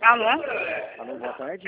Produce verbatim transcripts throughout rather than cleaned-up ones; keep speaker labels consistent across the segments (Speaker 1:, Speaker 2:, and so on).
Speaker 1: Alô?
Speaker 2: Alô, boa tarde.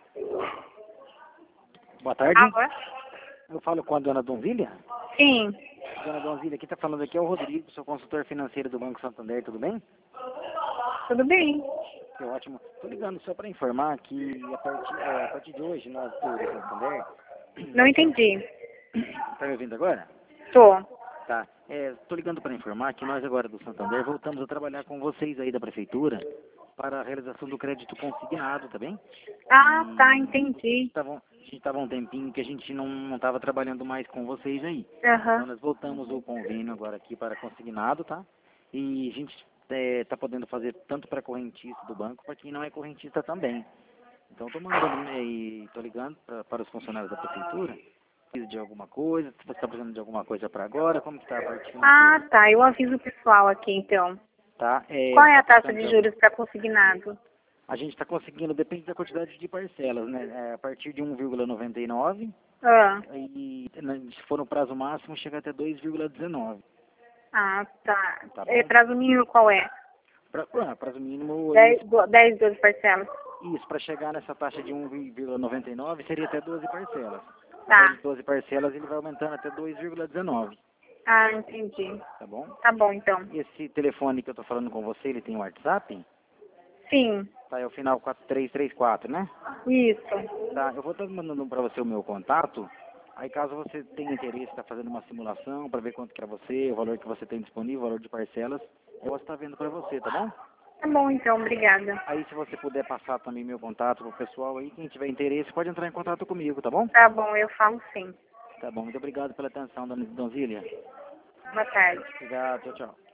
Speaker 2: Boa tarde.
Speaker 1: Alô?
Speaker 2: Eu falo com a dona Donzília?
Speaker 1: Sim.
Speaker 2: Dona Donzília, quem está falando aqui é o Rodrigo, sou consultor financeiro do Banco Santander, tudo bem?
Speaker 1: Tudo bem?
Speaker 2: Que ótimo. Estou ligando só para informar que a partir, é, a partir de hoje, nós do Santander...
Speaker 1: Não entendi.
Speaker 2: Está me ouvindo agora?
Speaker 1: Tô.
Speaker 2: Tá. Estou ligando para informar que nós agora do Santander voltamos a trabalhar com vocês aí da Prefeitura para a realização do crédito consignado, tá bem?
Speaker 1: Ah,
Speaker 2: E
Speaker 1: tá, entendi.
Speaker 2: tavam, a gente estava um tempinho que a gente não estava trabalhando mais com vocês aí.
Speaker 1: Aham.
Speaker 2: Então nós voltamos o convênio agora aqui para consignado, tá? E a gente está podendo fazer tanto para correntista do banco, para quem não é correntista também. Então estou mandando e estou ligando pra, para os funcionários da Prefeitura. Precisa de alguma coisa? Se você está precisando de alguma coisa para agora, como que está a parte financeira?
Speaker 1: Ah, tá. Eu aviso o pessoal aqui, então.
Speaker 2: Tá? É,
Speaker 1: Qual é a
Speaker 2: tá
Speaker 1: taxa
Speaker 2: precisando
Speaker 1: de
Speaker 2: de
Speaker 1: juros para consignado?
Speaker 2: A gente está conseguindo, depende da quantidade de parcelas, né? É, a partir de um vírgula noventa e nove
Speaker 1: Ah,
Speaker 2: e né, se for no prazo máximo chega até dois vírgula dezenove.
Speaker 1: ah tá.
Speaker 2: Tá
Speaker 1: É,
Speaker 2: bom?
Speaker 1: prazo mínimo qual é?
Speaker 2: Pra, ah, prazo mínimo,
Speaker 1: dez,
Speaker 2: isso,
Speaker 1: do- dez, doze parcelas.
Speaker 2: isso para chegar nessa taxa de um vírgula noventa e nove seria até doze parcelas. Após
Speaker 1: Tá.
Speaker 2: as doze parcelas ele vai aumentando até dois vírgula dezenove,
Speaker 1: Ah, entendi.
Speaker 2: tá bom?
Speaker 1: Tá bom, então.
Speaker 2: Esse telefone que eu tô falando com você, ele tem WhatsApp?
Speaker 1: Sim.
Speaker 2: Tá, é o final quatro três três quatro, né?
Speaker 1: Isso.
Speaker 2: Tá, eu vou estar mandando para você o meu contato. Aí caso você tenha interesse, está fazendo uma simulação para ver quanto que é você, o valor que você tem disponível, o valor de parcelas, eu vou estar vendo para você, tá bom?
Speaker 1: Tá bom, então. Obrigada.
Speaker 2: Aí se você puder passar também meu contato pro pessoal aí, quem tiver interesse pode entrar em contato comigo, tá bom?
Speaker 1: Tá bom, eu falo sim.
Speaker 2: Tá bom, muito obrigado pela atenção, dona Donzília.
Speaker 1: Boa tarde.
Speaker 2: Obrigado, tchau, tchau.